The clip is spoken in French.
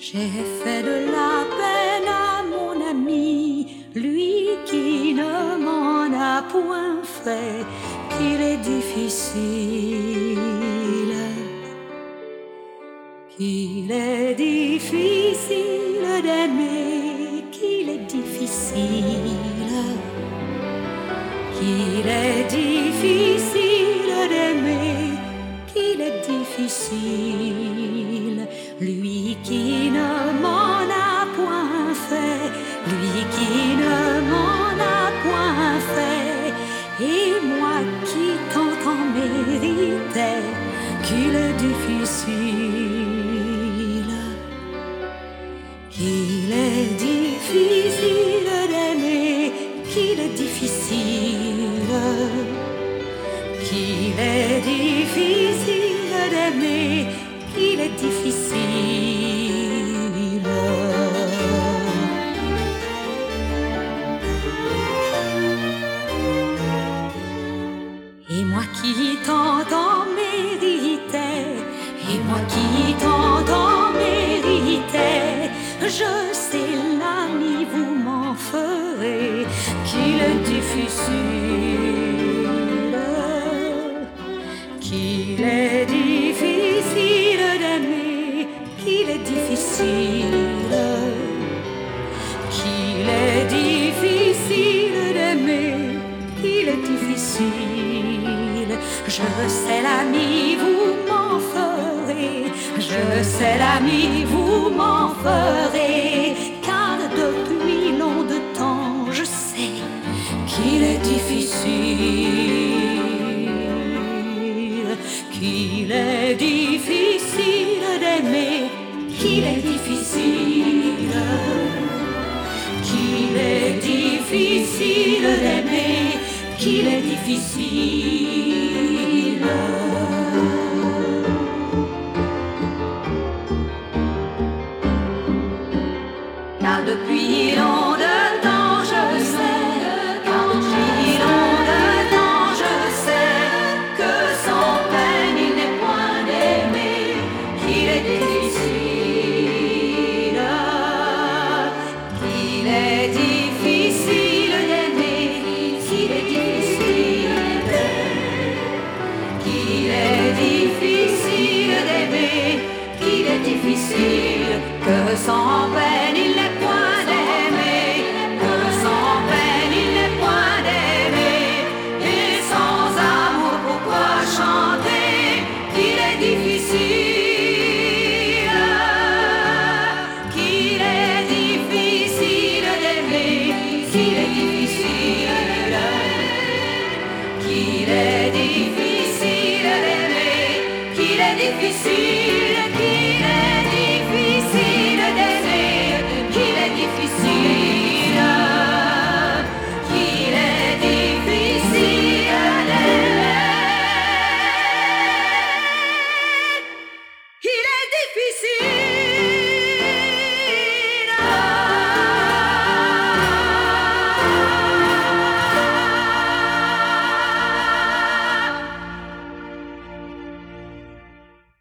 J'ai fait de la peine à mon ami, lui qui ne m'en a point fait, qu'il est difficile, qu'il est difficile d'aimer, qu'il est difficile, qu'il est difficile d'aimer, qu'il est difficile, lui qui ne m'en a point fait, lui qui ne m'en a point fait, et moi qui tant en méritais, qu'il est difficile, qu'il est difficile d'aimer, qu'il est difficile, qu'il est difficile d'aimer, qu'il est difficile. Et moi qui tant en méritais, et moi qui tant en méritais, je sais l'ami, vous m'en ferez, qu'il est difficile, qu'il est difficile d'aimer, qu'il est difficile, qu'il est difficile d'aimer, qu'il est difficile. Je sais l'ami, vous m'en ferez, je sais l'ami, vous m'en ferez, car depuis long de temps je sais qu'il est difficile, qu'il est difficile d'aimer, qu'il est difficile, qu'il est difficile d'aimer, qu'il est difficile. Car depuis long de temps je sais, car depuis long de temps je sais, que sans peine il n'est point d'aimer, qu'il est difficile, qu'il est difficile d'aimer, qu'il est difficile, qu'il est difficile d'aimer, qu'il est difficile, que sans peine